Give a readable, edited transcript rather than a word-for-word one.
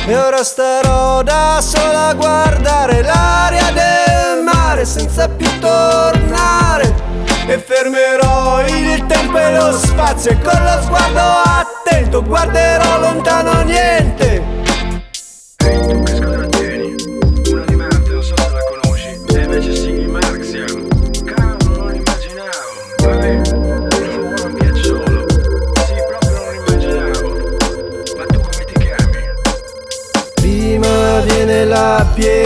E ora starò da sola a guardare l'aria del mare senza più tornare. E fermerò il tempo e lo spazio e con lo sguardo attento guarderò lontano niente.